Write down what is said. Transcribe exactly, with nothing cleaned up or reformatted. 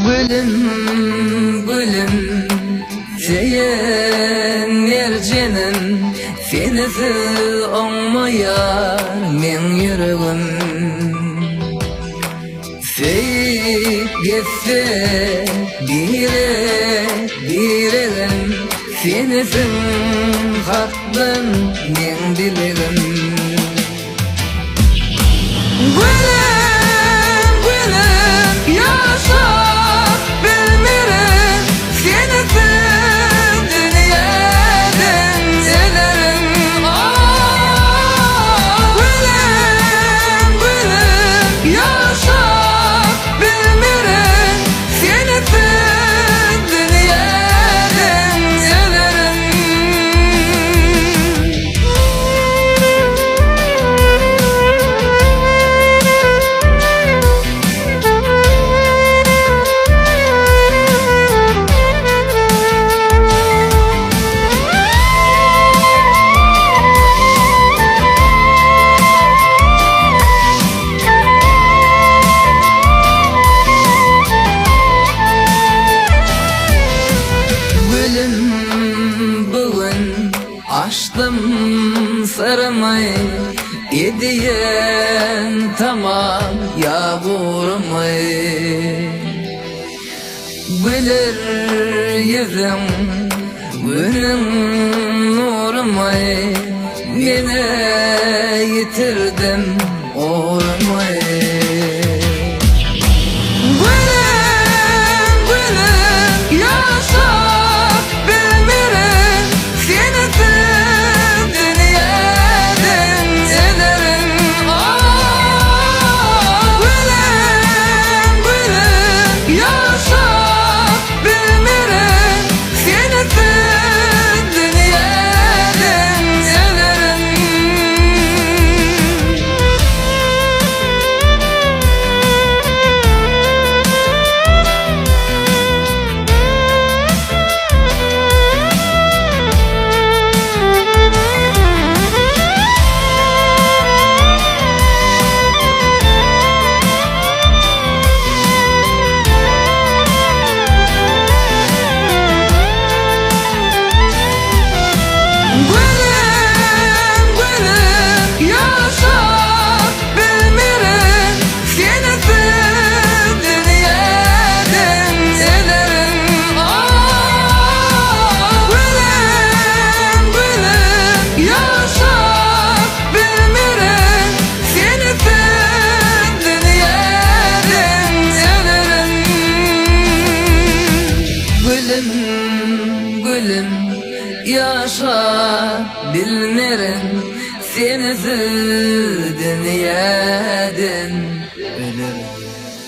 Gülüm, gülüm, seyen mercenim, sensiz olmayar men yüregim. Seyip getse bire biregim, sensin hakkın men dilegim. Gülüm, gülüm, yaşap bilmirim, sensiz dünyadan elerim. Ah, gülüm, gülüm, yaşap bilmirim, sensiz dünyadan elerim. Bugün açtım sarmayı, ediyen tamam yağmurmayı. Bilir yüzüm günün nurmayı, mene yitirdim uğramayı. Gülüm, gülüm, yaşap bilmirim, sensiz dünyadan elerim. Ah, gülüm, gülüm, yaşap bilmirim, sensiz dünyadan elerim. Gülüm, gülüm, yaşap bilmirim, sensiz dünyadan elerim. Ah, gülüm, gülüm, yaşap bilmirim, sensiz dünyadan elerim. Gülüm, gülüm, yaşa bilmerim, sensiz dünyadan ölürüm.